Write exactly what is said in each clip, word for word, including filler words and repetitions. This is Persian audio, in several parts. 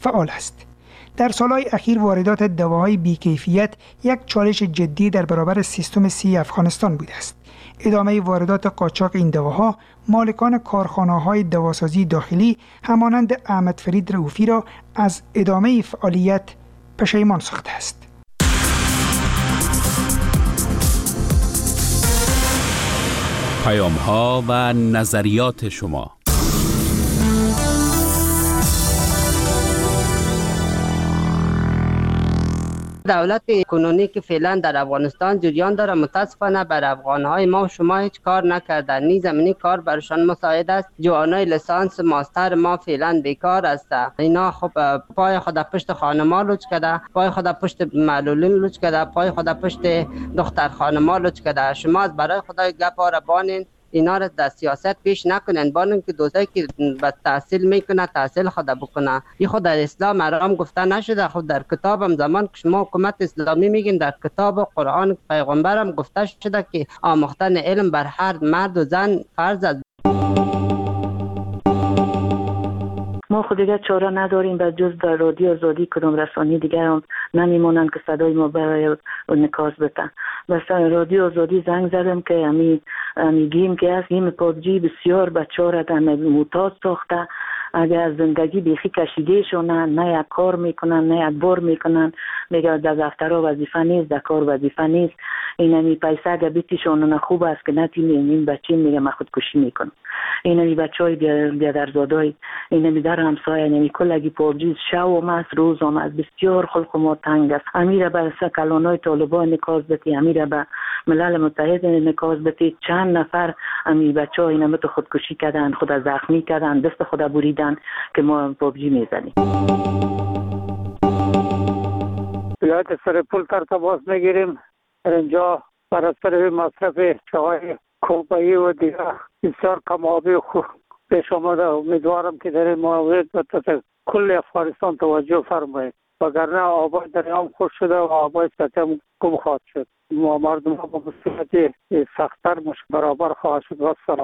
فعال است. در سالهای اخیر واردات دواهای بیکیفیت یک چالش جدی در برابر سیستم صحی افغانستان بوده است. ادامه واردات قاچاق این دواها مالکان کارخانه‌های دواسازی داخلی همانند احمد فرید رؤوفی را از ادامه فعالیت پشیمان ساخته است. پیام‌ها و نظریات شما. دولت کنونی که فعلا در افغانستان جریان داره متاسفانه بر افغانهای ما و شما هیچ کار نکردن. نی زمینی کار برشان مساعد است. جوانای لیسانس ماستر ما فعلا بیکار است. اینا خب پای خود پشت خانما لوچ کرده، پای خود پشت معلولین لوچ کرده، پای خود پشت دختر خانما لوچ کرده. شما از برای خدای گپا را بانین، اینا را در سیاست پیش نکنن. بانن که دوستایی که به تحصیل میکنه تحصیل خود بکنه. این خود در اسلام حرام گفته نشده. خود در کتابم زمان که شما حکومت اسلامی میگین در کتاب قرآن پیغمبرم گفته شده که آموختن علم بر هر مرد و زن فرض است. ما خود دیگه چاره نداریم به جز در رادیو آزادی کدام رسانی دیگر هم نمیمونن که صدای ما برای نکاس بتن. بس رادیو آزادی زنگ زدم که امی میگیم که از این پابجی بسیار بچه ها را در معتاد ساخته. اگر از زندگی بیخی کشیده شونن، نه یک کار میکنن نه یک بار میکنن، میگه در دفترها وظیفه نیست، در کار وظیفه نیست. این همی پیسه اگر بیتیشون خوب است که نتیم این بچه میگه من خودکشی میکنم. این همی بچه های بیادرزاده های این همی در همسایه این همی کلگی پابجی شو هم است روز هم است. بسیار خلق ما تنگ است. امیره به کلان های طالبان نکاز بتی، امیره به ملل متحد نکاز بتی. چند نفر امی بچه ها این همی خودکشی کردن، خود زخمی کردن، دست خود بریدن که ما پابجی میزنیم. ولایت سرپل تر تماس میگیریم. اینجا بر اثر مصرف چای کوبایی و دیگر بسیار کمابی خوب پیش آمده. امیدوارم که در این مورد کل افغانستان توجه فرمایید، وگرنه آبای دریام خوش شده و آبای سطح هم گم خواهد شد. ما مردم ها با مصیبت سختتر مشکل برابر خواهد شد. و سلام.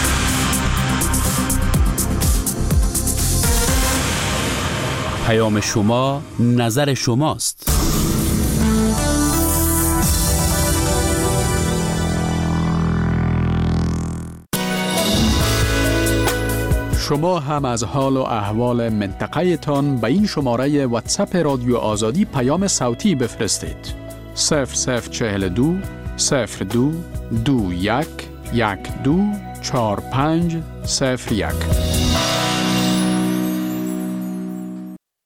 پیام شما نظر شماست. شما هم از حال و احوال منطقه تان به این شماره واتساپ رادیو آزادی پیام صوتی بفرستید. صفر صفر چهل دو صفر دو دو یک یک دو چهار پنج صفر یک.